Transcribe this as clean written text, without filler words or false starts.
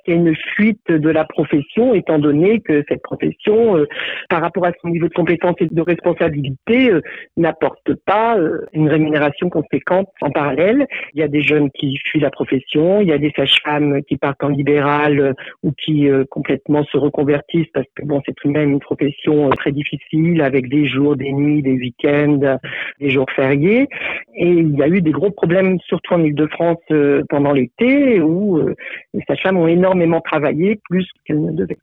Il y a une fuite de la profession, étant donné que cette profession, par rapport à son niveau de compétence et de responsabilité, n'apporte pas une rémunération conséquente en parallèle. Il y a des jeunes qui fuient la profession, il y a des sages-femmes qui partent en libéral ou qui complètement se reconvertissent parce que c'est tout de même une profession très difficile avec des jours, des nuits, des week-ends, des jours fériés. Et il y a eu des gros problèmes, surtout en Île-de-France pendant l'été, où les sages-femmes ont énormément travaillé, plus qu'elles ne devaient.